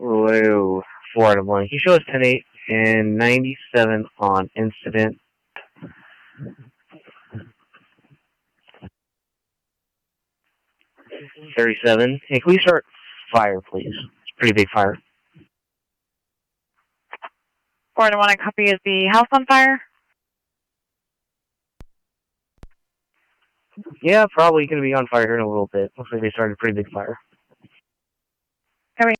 Whoa, 4 out of 1. Can you show us 10-8 and 97 on incident? $37. Hey, can we start fire, please? It's a pretty big fire. 4 to 1, I copy. Is the house on fire? Yeah, probably going to be on fire here in a little bit. Looks like they started a pretty big fire. Hurry.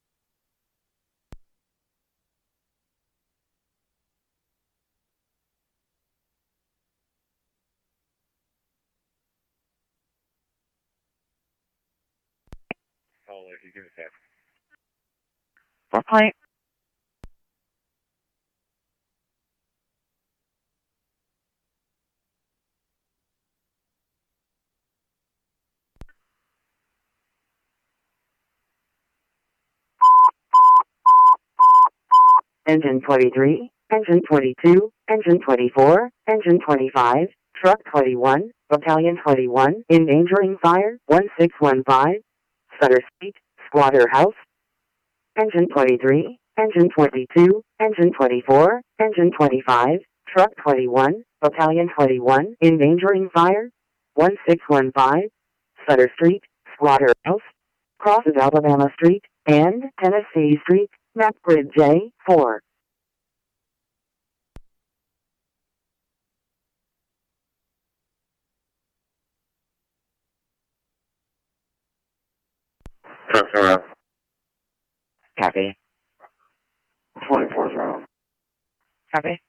Point. Engine 23, Engine 22, Engine 24, Engine 25, Truck 21, Battalion 21, endangering fire, 1615, Sutter Street, Squatter House. Engine 23, Engine 22, Engine 24, Engine 25, Truck 21, Battalion 21, endangering fire, 1615, Sutter Street, Squatter House, crosses Alabama Street, and Tennessee Street, map grid J4. Truck 0. Copy. 24-0. Copy.